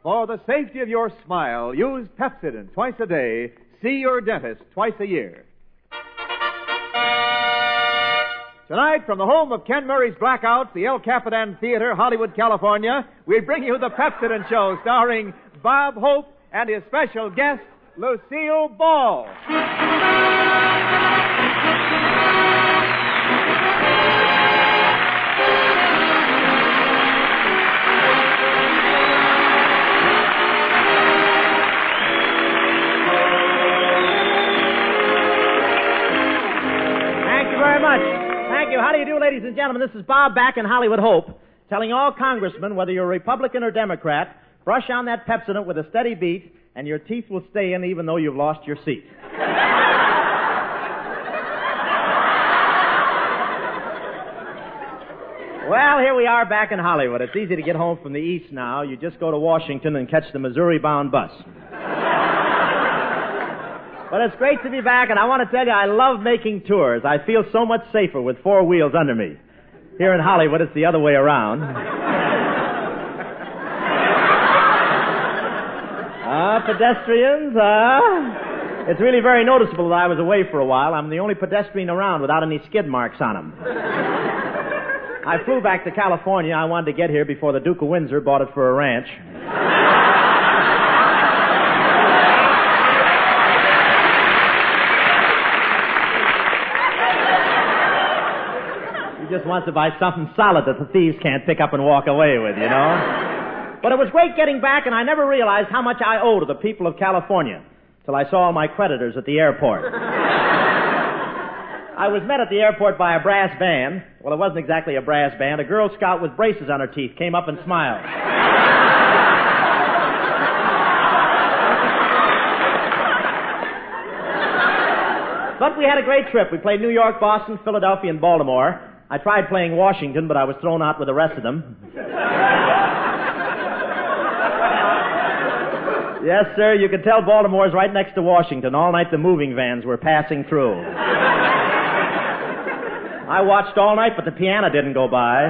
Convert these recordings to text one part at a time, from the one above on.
For the safety of your smile, use Pepsodent twice a day. See your dentist twice a year. Tonight, from the home of Ken Murray's Blackouts, the El Capitan Theater, Hollywood, California, we bring you the Pepsodent Show, starring Bob Hope and his special guest, Lucille Ball. How do you do, ladies and gentlemen? This is Bob back in Hollywood Hope, telling all congressmen, whether you're Republican or Democrat, brush on that Pepsodent with a steady beat, and your teeth will stay in even though you've lost your seat. Well, here we are back in Hollywood. It's easy to get home from the east now. You just go to Washington and catch the Missouri-bound bus. But it's great to be back, and I want to tell you, I love making tours. I feel so much safer with four wheels under me. Here in Hollywood, it's the other way around. Pedestrians, It's really very noticeable that I was away for a while. I'm the only pedestrian around without any skid marks on him. I flew back to California. I wanted to get here before the Duke of Windsor bought it for a ranch. Just wants to buy something solid that the thieves can't pick up and walk away with, you know. But it was great getting back, and I never realized how much I owe to the people of California till I saw all my creditors at the airport. I was met at the airport by a brass band. Well, it wasn't exactly a brass band. A Girl Scout with braces on her teeth came up and smiled. But we had a great trip. We played New York, Boston, Philadelphia, and Baltimore. I tried playing Washington, but I was thrown out with the rest of them. Yes, sir, you could tell Baltimore's right next to Washington. All night the moving vans were passing through. I watched all night, but the piano didn't go by.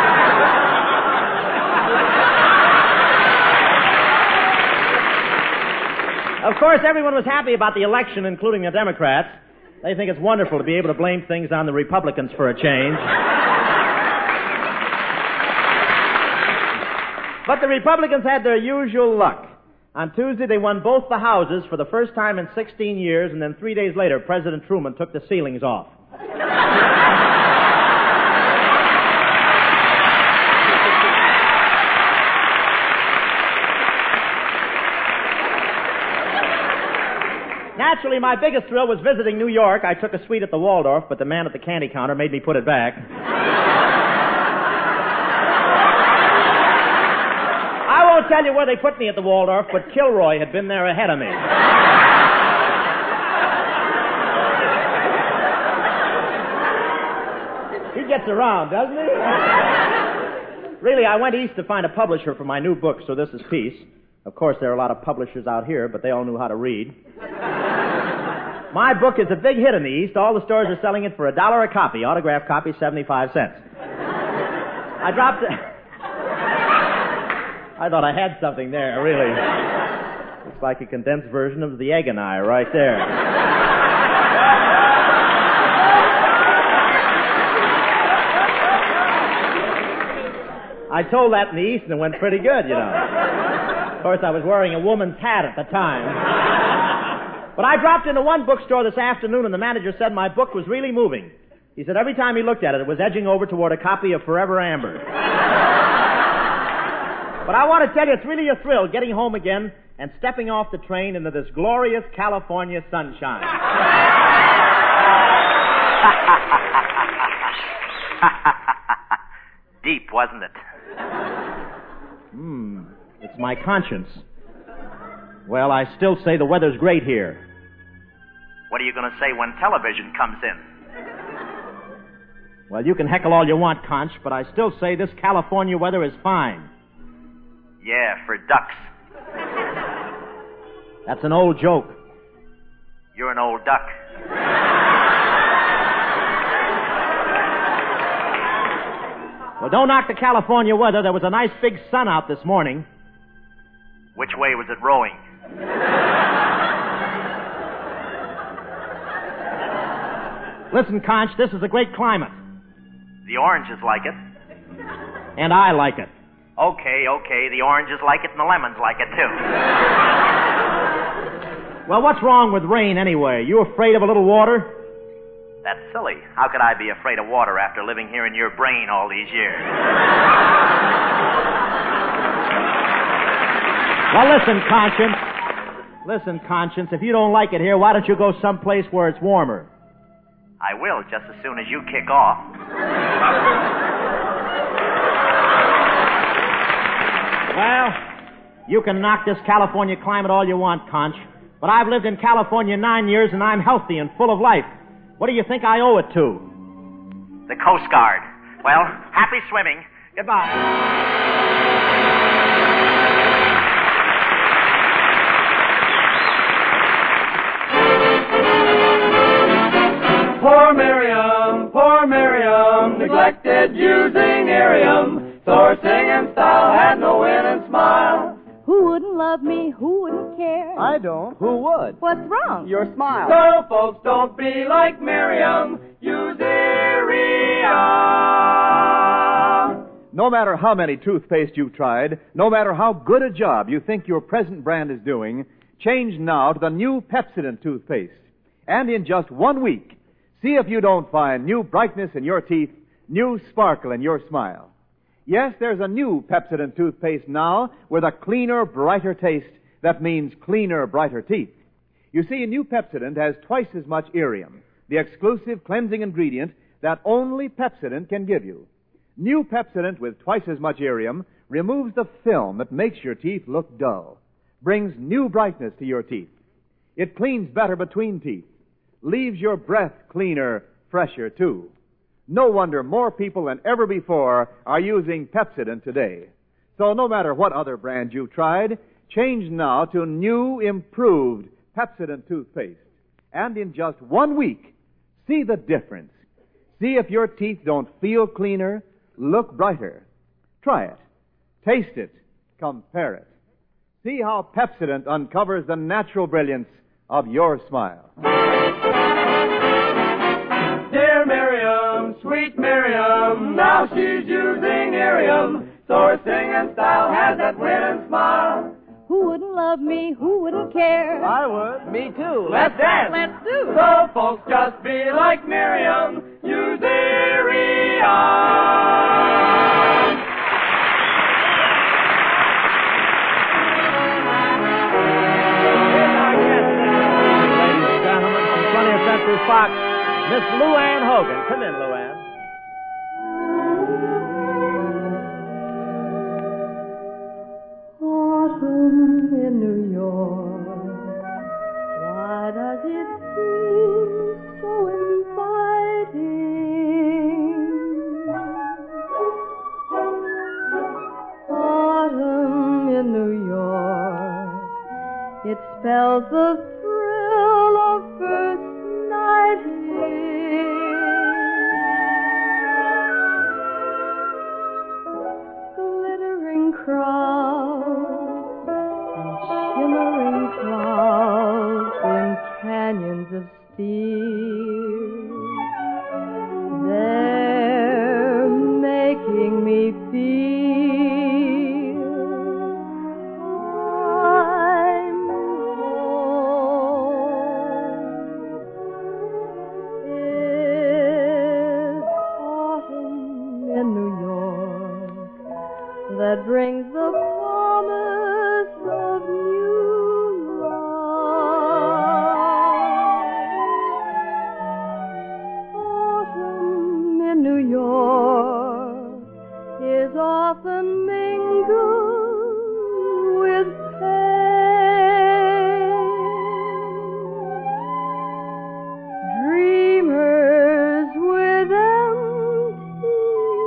Of course, everyone was happy about the election, including the Democrats. They think it's wonderful to be able to blame things on the Republicans for a change. But the Republicans had their usual luck. On Tuesday, they won both the houses for the first time in 16 years, and then 3 days later, President Truman took the ceilings off. Naturally, my biggest thrill was visiting New York. I took a suite at the Waldorf, but the man at the candy counter made me put it back. I won't tell you where they put me at the Waldorf, but Kilroy had been there ahead of me. He gets around, doesn't he? Really, I went east to find a publisher for my new book, So This Is Peace. Of course, there are a lot of publishers out here, but they all knew how to read. My book is a big hit in the East. All the stores are selling it for $1 a copy. Autographed copy, 75 cents. I dropped it. I thought I had something there, really. Looks like a condensed version of the Egg and I right there. I told that in the East and it went pretty good, you know. Of course, I was wearing a woman's hat at the time. But I dropped into one bookstore this afternoon, and the manager said my book was really moving. He said every time he looked at it, it was edging over toward a copy of Forever Amber. But I want to tell you, it's really a thrill getting home again and stepping off the train into this glorious California sunshine. Deep, wasn't it? It's my conscience. Well, I still say the weather's great here. What are you going to say when television comes in? Well, you can heckle all you want, Conch, but I still say this California weather is fine. Yeah, for ducks. That's an old joke. You're an old duck. Well, don't knock the California weather. There was a nice big sun out this morning. Which way was it rowing? Listen, Conch, this is a great climate. The oranges like it. And I like it. Okay. The oranges like it and the lemons like it, too. Well, what's wrong with rain anyway? You afraid of a little water? That's silly. How could I be afraid of water after living here in your brain all these years? Well, listen, Conscience, if you don't like it here, why don't you go someplace where it's warmer? I will, just as soon as you kick off. Well, you can knock this California climate all you want, Conch, but I've lived in California 9 years and I'm healthy and full of life. What do you think I owe it to? The Coast Guard. Well, happy swimming. Goodbye. Poor Miriam, neglected using Irium. So her singing style had no winning smile. Who wouldn't love me? Who wouldn't care? I don't. Who would? What's wrong? Your smile. So folks, don't be like Miriam, use Irium. No matter how many toothpaste you've tried, no matter how good a job you think your present brand is doing, change now to the new Pepsodent toothpaste. And in just 1 week, see if you don't find new brightness in your teeth, new sparkle in your smile. Yes, there's a new Pepsodent toothpaste now with a cleaner, brighter taste that means cleaner, brighter teeth. You see, new Pepsodent has twice as much Irium, the exclusive cleansing ingredient that only Pepsodent can give you. New Pepsodent with twice as much Irium removes the film that makes your teeth look dull, brings new brightness to your teeth. It cleans better between teeth, leaves your breath cleaner, fresher, too. No wonder more people than ever before are using Pepsodent today. So no matter what other brand you've tried, change now to new, improved Pepsodent toothpaste. And in just 1 week, see the difference. See if your teeth don't feel cleaner, look brighter. Try it. Taste it. Compare it. See how Pepsodent uncovers the natural brilliance of your smile. Dear Miriam, sweet Miriam, now she's using Irium. So her singing style has that winning smile. Who wouldn't love me? Who wouldn't care? I would. Me too. Let's dance. Let's do. So folks, just be like Miriam, use Irium. Ladies and gentlemen, from 20th Century Fox, Miss Lou Ann Hogan. Come in, Lou Ann. Autumn in New York, why does it seem so inviting? Autumn in New York, it spells the thrill of first nighting. Glittering crowds and shimmering clouds in canyons of steel. They're making me feel I'm home. It's autumn in New York that brings the promise of new love. Autumn in New York is often mingled with pain. Dreamers with empty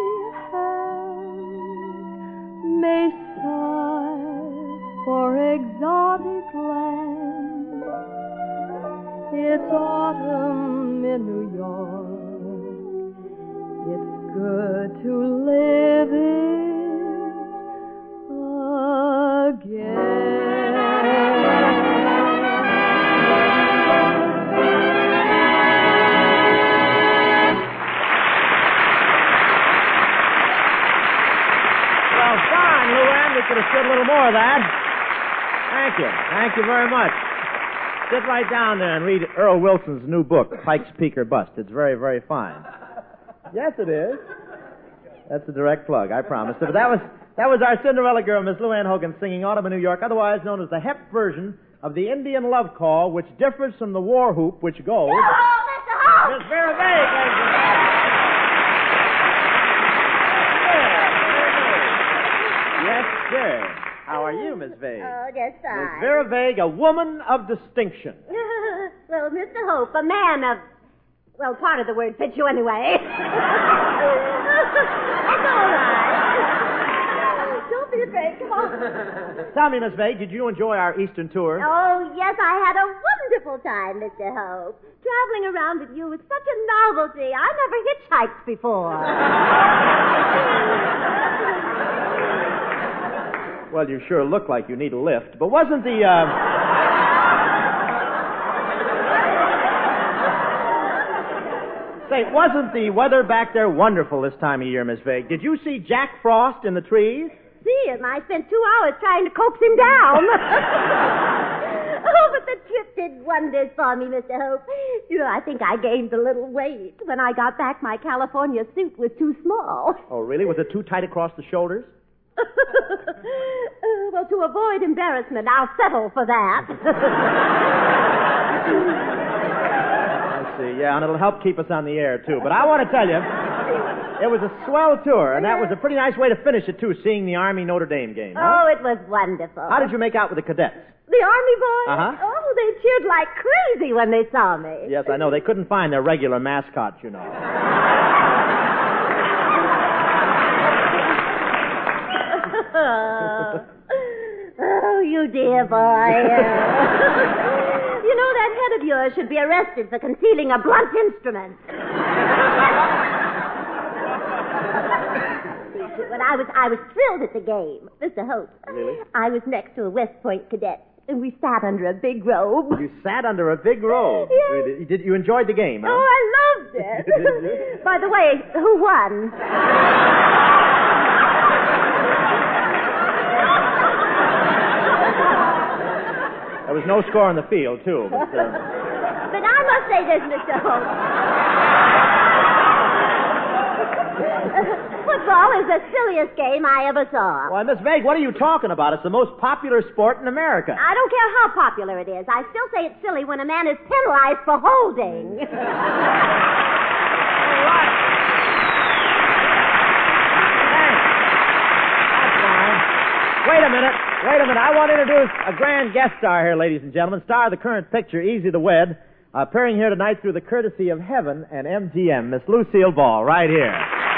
hands may sigh for exotic lands. It's autumn in New York. It's good to live it again. more of that. Thank you. Thank you very much. Sit right down there and read Earl Wilson's new book, Pike's Peak or Bust. It's very, very fine. Yes, it is. That's a direct plug, I promise. But that was our Cinderella girl, Miss Lou Ann Hogan, singing Autumn in New York, otherwise known as the Hep version of the Indian love call, which differs from the war whoop, which goes... Oh, Mr. Hope! Miss Vera Vague, ladies and gentlemen. Yes, sir. How are you, Miss Vague? Oh, just fine. Miss Vera Vague, a woman of distinction. Well, Mr. Hope, a man of... Well, part of the word fits you anyway. That's all right. Don't be afraid. Come on. Tell me, Miss Vague, did you enjoy our Eastern tour? Oh, yes, I had a wonderful time, Mr. Hope. Traveling around with you was such a novelty. I never hitchhiked before. Well, you sure look like you need a lift, but wasn't the, Say, wasn't the weather back there wonderful this time of year, Miss Vague? Did you see Jack Frost in the trees? See him? I spent 2 hours trying to coax him down. Oh, but the trip did wonders for me, Mr. Hope. You know, I think I gained a little weight. When I got back, my California suit was too small. Oh, really? Was it too tight across the shoulders? Well, to avoid embarrassment, I'll settle for that. I see, yeah, and it'll help keep us on the air, too. But I want to tell you, it was a swell tour, and that was a pretty nice way to finish it, too, seeing the Army-Notre Dame game. Huh? Oh, it was wonderful. How did you make out with the cadets? The Army boys? Uh-huh. Oh, they cheered like crazy when they saw me. Yes, I know. They couldn't find their regular mascots, you know. Oh, you dear boy. You know, that head of yours should be arrested for concealing a blunt instrument. But I was thrilled at the game, Mr. Hope. Really? I was next to a West Point cadet, and we sat under a big robe. You sat under a big robe? Yes. You enjoyed the game, huh? Oh, I loved it. By the way, who won? There was no score on the field, too. But I must say this, Mr. Hope. Football is the silliest game I ever saw. Why, Miss Vague, what are you talking about? It's the most popular sport in America. I don't care how popular it is. I still say it's silly when a man is penalized for holding. Wait a minute. I want to introduce a grand guest star here, ladies and gentlemen. Star of the current picture, Easy to Wed. Appearing here tonight through the courtesy of Heaven and MGM, Miss Lucille Ball, right here.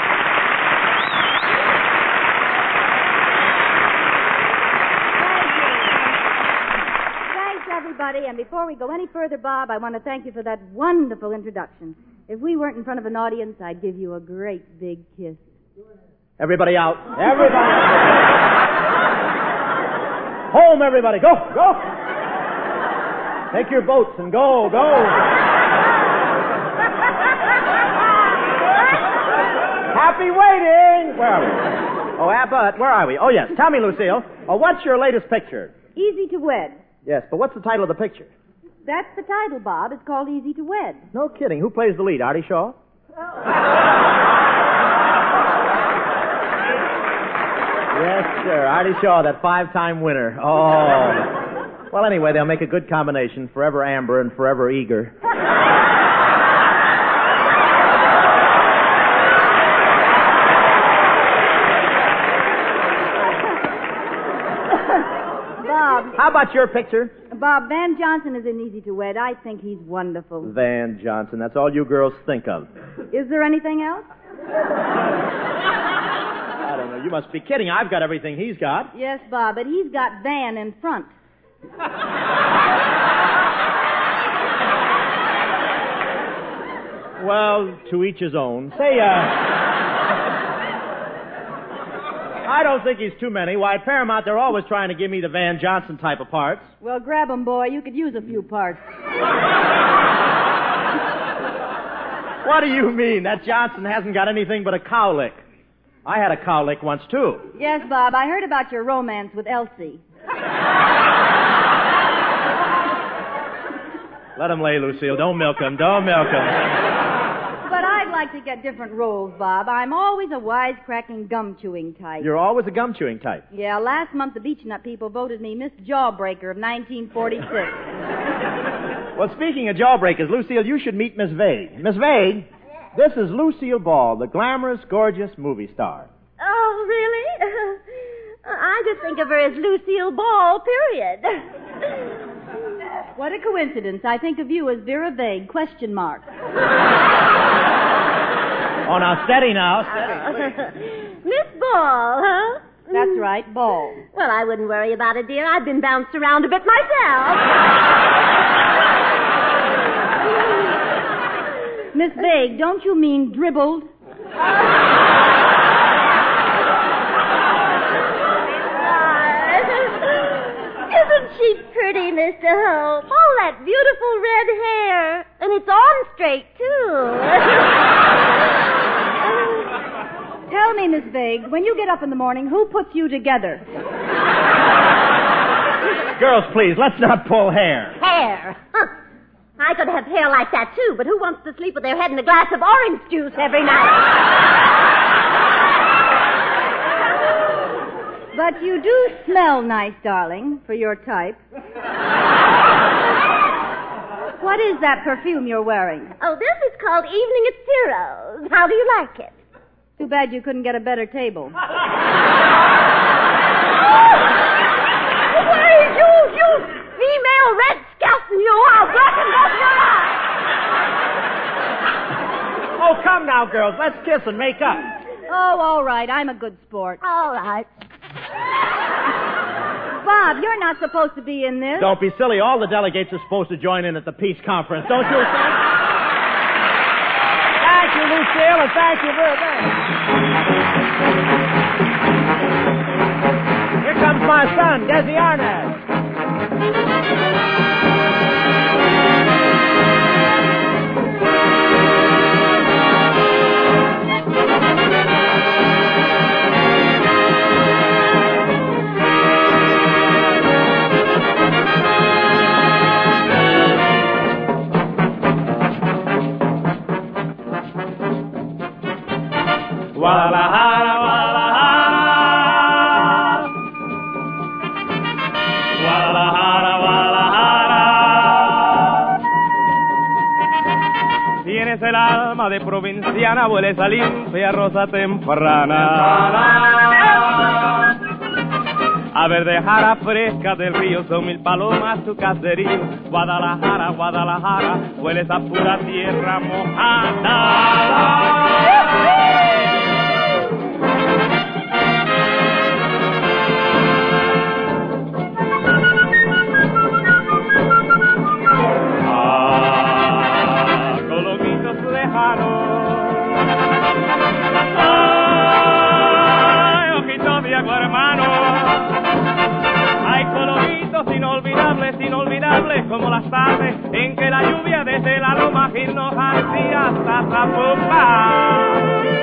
Thanks, everybody. And before we go any further, Bob, I want to thank you for that wonderful introduction. If we weren't in front of an audience, I'd give you a great big kiss. Everybody out. Everybody. Home, everybody. Go. Take your boats and go. Happy waiting. Where are we? Oh, but where are we? Oh, yes. Tell me, Lucille. What's your latest picture? Easy to Wed. Yes, but what's the title of the picture? That's the title, Bob. It's called Easy to Wed. No kidding. Who plays the lead? Artie Shaw? Yes, sir. Artie Shaw, that 5-time winner. Oh. Well, anyway, they'll make a good combination. Forever Amber and Forever Eager. Bob. How about your picture? Bob, Van Johnson is in Easy to Wed. I think he's wonderful. Van Johnson. That's all you girls think of. Is there anything else? I don't know. You must be kidding. I've got everything he's got. Yes, Bob, but he's got Van in front. Well, to each his own. Say, I don't think he's too many. Why, at Paramount, they're always trying to give me the Van Johnson type of parts. Well, grab 'em, boy. You could use a few parts. What do you mean? That Johnson hasn't got anything but a cowlick. I had a cowlick once, too. Yes, Bob, I heard about your romance with Elsie. Let him lay, Lucille. Don't milk him. Don't milk him. But I'd like to get different roles, Bob. I'm always a wisecracking, gum-chewing type. You're always a gum-chewing type. Yeah, last month the Beechnut people voted me Miss Jawbreaker of 1946. Well, speaking of jawbreakers, Lucille, you should meet Miss Vague. Miss Vague, this is Lucille Ball, the glamorous, gorgeous movie star. Oh, really? I just think of her as Lucille Ball, period. What a coincidence. I think of you as Vera Vague, question mark. Oh, now, steady now. Steady. Miss Ball, huh? That's right, Ball. Well, I wouldn't worry about it, dear. I've been bounced around a bit myself. Miss Vague, don't you mean dribbled? Isn't she pretty, Mr. Hope? All that beautiful red hair. And it's on straight, too. Tell me, Miss Vague, when you get up in the morning, who puts you together? Girls, please, let's not pull hair. Hair? Huh. I could have hair like that, too, but who wants to sleep with their head in a glass of orange juice every night? But you do smell nice, darling, for your type. What is that perfume you're wearing? Oh, this is called Evening at Ciro's. How do you like it? Too bad you couldn't get a better table. Why, you female red skeleton, you! I'll black and both your eyes! Oh, come now, girls. Let's kiss and make up. Oh, all right. I'm a good sport. All right. Bob, you're not supposed to be in this. Don't be silly. All the delegates are supposed to join in at the peace conference. Don't you think? Thank you, Lucille, and thank you very much. Here comes my son, Desi Arnaz. Guadalajara, Guadalajara. Guadalajara, Guadalajara. Tienes el alma de provinciana, huele esa limpia rosa temprana. A verdejara fresca del río, son mil palomas tu caserío. Guadalajara, Guadalajara, huele esa pura tierra mojada. Colomitos lejanos, ay, ojitos de agua hermano, hay colomitos inolvidables, inolvidables como las tardes en que la lluvia desde la loma nos hacía hasta Zapopan.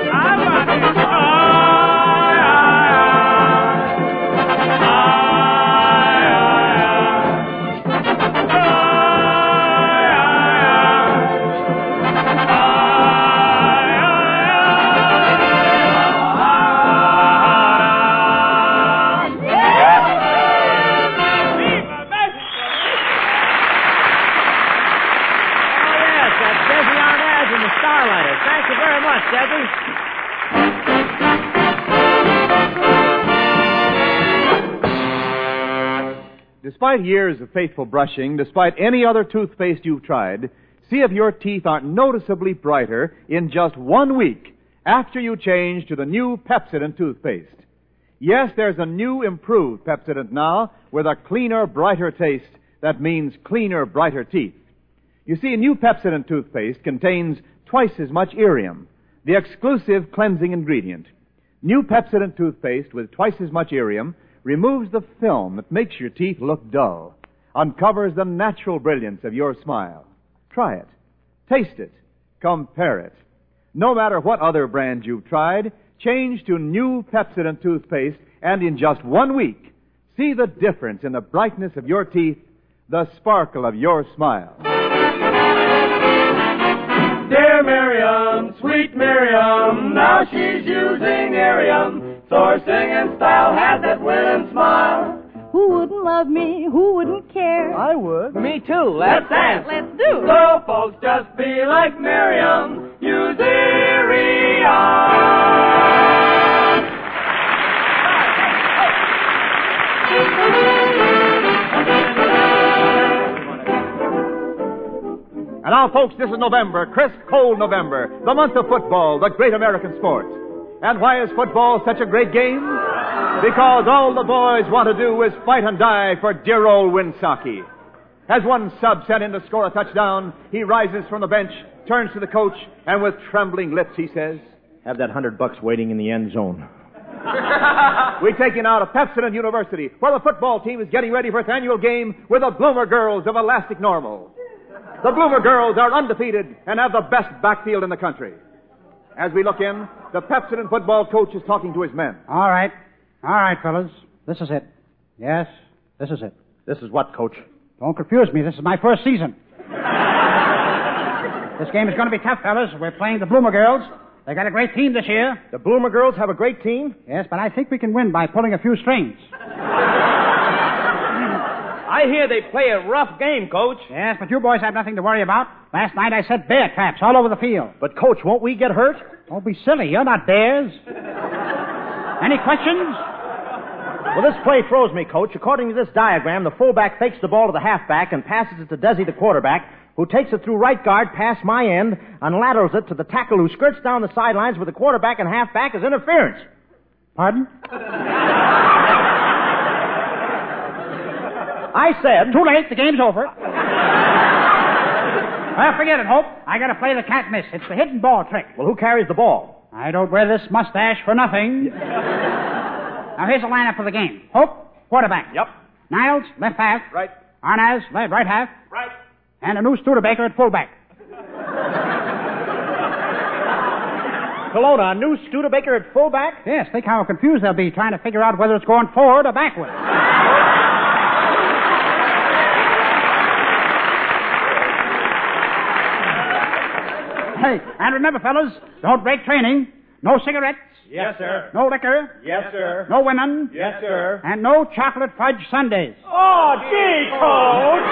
Despite years of faithful brushing, despite any other toothpaste you've tried, see if your teeth aren't noticeably brighter in just 1 week after you change to the new Pepsodent toothpaste. Yes, there's a new, improved Pepsodent now with a cleaner, brighter taste that means cleaner, brighter teeth. You see, new Pepsodent toothpaste contains twice as much Irium, the exclusive cleansing ingredient. New Pepsodent toothpaste with twice as much Irium removes the film that makes your teeth look dull, uncovers the natural brilliance of your smile. Try it. Taste it. Compare it. No matter what other brand you've tried, Change to new Pepsodent toothpaste, and in just 1 week, see the difference in the brightness of your teeth, the sparkle of your smile. Dear Miriam, sweet Miriam, now she's using Irium, so her singing style has that winning smile. Who wouldn't love me? Who wouldn't care? I would. Me too. Let's dance. Let's do. So folks, just be like Miriam. Use Irium. And now, folks, this is November, crisp, cold November, the month of football, the great American sport. And why is football such a great game? Because all the boys want to do is fight and die for dear old Winsocki. As one sub sent in to score a touchdown, he rises from the bench, turns to the coach, and with trembling lips he says, Have that $100 waiting in the end zone. We take you now to Pepsodent University, where the football team is getting ready for its annual game with the Bloomer Girls of Elastic Normal. The Bloomer Girls are undefeated and have the best backfield in the country. As we look in, the Pepsodent football coach is talking to his men. All right, fellas. This is it. Yes, this is it. This is what, Coach? Don't confuse me. This is my first season. This game is going to be tough, fellas. We're playing the Bloomer Girls. They got a great team this year. The Bloomer Girls have a great team? Yes, but I think we can win by pulling a few strings. I hear they play a rough game, Coach. Yes, but you boys have nothing to worry about. Last night I set bear traps all over the field. But, Coach, won't we get hurt? Don't be silly. You're not bears. Any questions? Well, this play throws me, Coach. According to this diagram, the fullback fakes the ball to the halfback and passes it to Desi, the quarterback, who takes it through right guard past my end and laterals it to the tackle who skirts down the sidelines with the quarterback and halfback as interference. Pardon? I said... Too late. The game's over. Well, forget it, Hope. I got to play the can't miss. It's the hidden ball trick. Well, who carries the ball? I don't wear this mustache for nothing. Now, here's the lineup for the game. Hope, quarterback. Yep. Niles, left half. Right. Arnaz, right half. Right. And a new Studebaker at fullback. Kelowna, a new Studebaker at fullback? Yes, think how confused they'll be trying to figure out whether it's going forward or backward. Hey, and remember, fellas, don't break training. No cigarettes. Yes, sir. No liquor. Yes, sir. No women. Yes, sir. And no chocolate fudge sundaes. Oh, gee, Coach!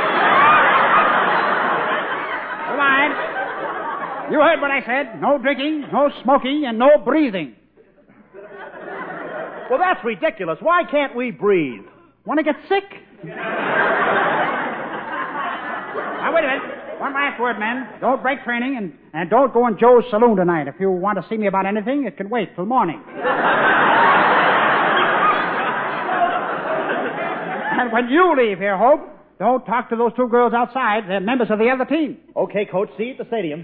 Come on. You heard what I said. No drinking, no smoking, and no breathing. Well, that's ridiculous. Why can't we breathe? Want to get sick? Now, wait a minute. One last word, men. Don't break training, and don't go in Joe's saloon tonight. If you want to see me about anything, it can wait till morning. And when you leave here, Hope, don't talk to those two girls outside. They're members of the other team. Okay, Coach. See you at the stadium.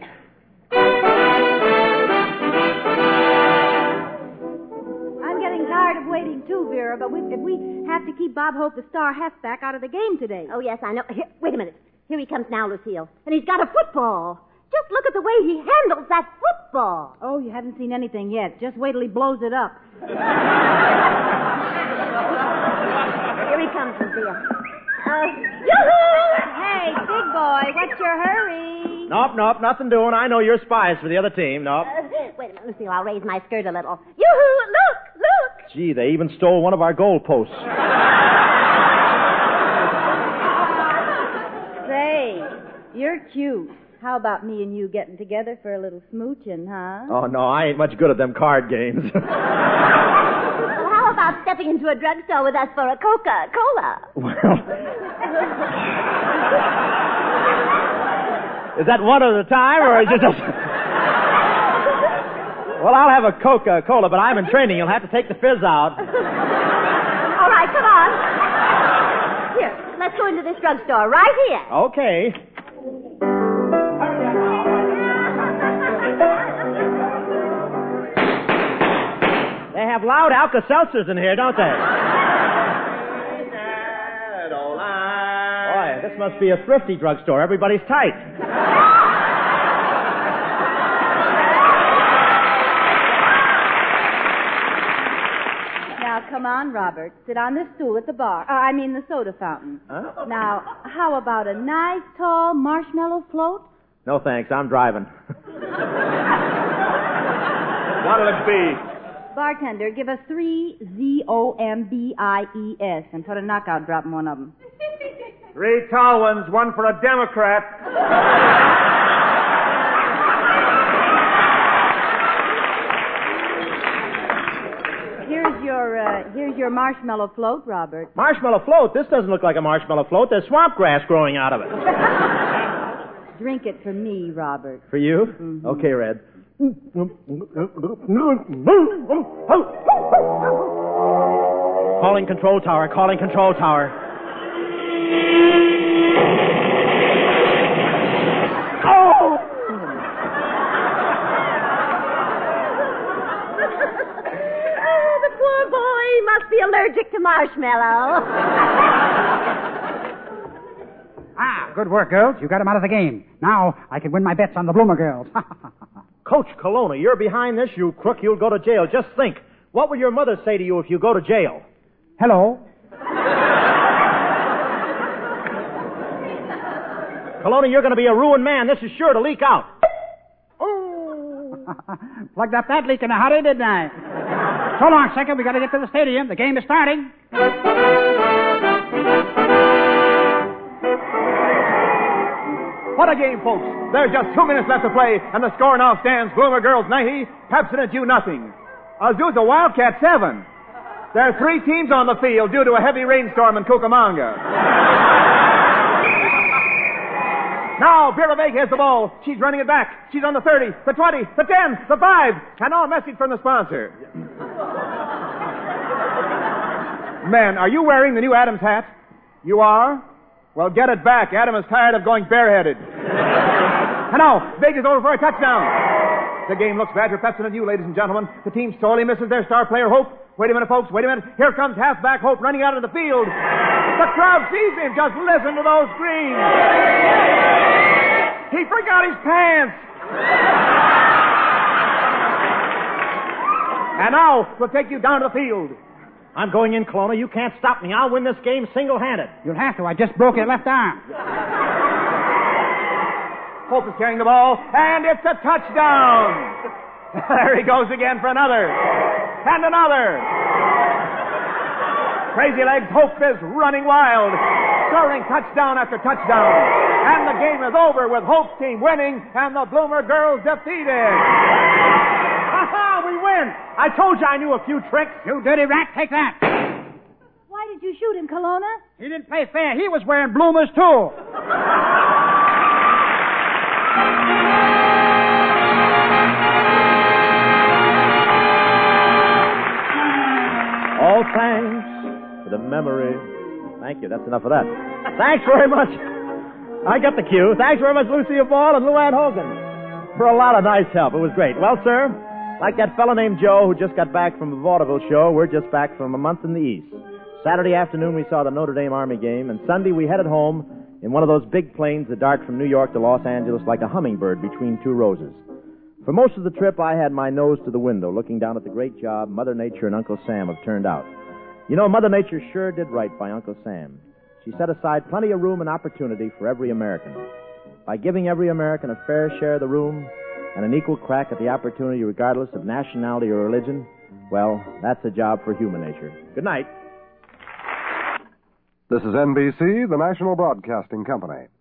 I'm getting tired of waiting too, Vera, but if we have to keep Bob Hope, the star halfback, out of the game today. Oh, yes, I know. Here, wait a minute. Here he comes now, Lucille. And he's got a football. Just look at the way he handles that football. Oh, you haven't seen anything yet. Just wait till he blows it up. Here he comes, Lucille. Yoo-hoo! Hey, big boy, what's your hurry? Nope, nothing doing. I know you're spies for the other team. Nope. Wait a minute, Lucille. I'll raise my skirt a little. Yoo-hoo! Look! Gee, they even stole one of our goal posts. Say, you're cute. How about me and you getting together for a little smooching, huh? Oh, no, I ain't much good at them card games. Well, how about stepping into a drugstore with us for a Coca-Cola? Well... Is that one at a time, or is it just... Well, I'll have a Coca-Cola, but I'm in training. You'll have to take the fizz out. All right, come on. Here, let's go into this drugstore right here. Okay. They have loud Alka-Seltzers in here, don't they? Boy, this must be a thrifty drugstore. Everybody's tight. Come on, Robert. Sit on this stool at the bar. The soda fountain. Huh? Now, how about a nice, tall marshmallow float? No, thanks. I'm driving. What'll it be? Bartender, give us 3 ZOMBIES and put a knockout drop in one of them. 3 tall ones, one for a Democrat. Here's your marshmallow float, Robert. Marshmallow float? This doesn't look like a marshmallow float. There's swamp grass growing out of it. Drink it for me, Robert. For you? Mm-hmm. Okay, Red. Calling control tower, calling control tower. Oh! The poor boy must be allergic to marshmallow. Good work, girls. You got him out of the game. Now I can win my bets on the Bloomer girls. Coach Colonna, you're behind this, you crook. You'll go to jail. Just think. What will your mother say to you if you go to jail? Hello. Colonna, you're going to be a ruined man. This is sure to leak out. Plugged up that leak in a hurry, didn't I? So long, Second. We got to get to the stadium. The game is starting. What a game, folks. There's just 2 minutes left to play, and the score now stands Bloomer Girls 90, Pepsi Jew nothing. Azusa Wildcat 7. There are 3 teams on the field due to a heavy rainstorm in Cucamonga. Now, Vera Vega has the ball. She's running it back. She's on the 30, the 20, the 10, the 5. And now a message from the sponsor. Men, are you wearing the new Adams hat? You are? Well, get it back. Adam is tired of going bareheaded. And now, Vega's over for a touchdown. The game looks bad for Pepsi and you, ladies and gentlemen. The team sorely misses their star player, Hope. Wait a minute, folks. Wait a minute. Here comes halfback Hope running out of the field. The crowd sees him. Just listen to those screams. He forgot his pants. And now, we'll take you down to the field. I'm going in, Colonna. You can't stop me. I'll win this game single-handed. You'll have to. I just broke your left arm. Hope is carrying the ball, and it's a touchdown. There he goes again for another. And another. Crazy Legs Hope is running wild, scoring touchdown after touchdown. And the game is over with Hope's team winning and the Bloomer Girls defeated. Ha-ha! We win! I told you I knew a few tricks. You dirty rat, take that. Why did you shoot him, Colonna? He didn't play fair. He was wearing bloomers, too. All thanks for the memory. Thank you. That's enough of that. Thanks very much. I got the cue. Thanks very much, Lucille Ball and Luann Hogan, for a lot of nice help. It was great. Well, sir, like that fellow named Joe who just got back from the vaudeville show, we're just back from a month in the East. Saturday afternoon, we saw the Notre Dame Army game, and Sunday we headed home in one of those big planes that dart from New York to Los Angeles like a hummingbird between 2 roses. For most of the trip, I had my nose to the window, looking down at the great job Mother Nature and Uncle Sam have turned out. You know, Mother Nature sure did right by Uncle Sam. She set aside plenty of room and opportunity for every American. By giving every American a fair share of the room and an equal crack at the opportunity regardless of nationality or religion, well, that's a job for human nature. Good night. This is NBC, the National Broadcasting Company.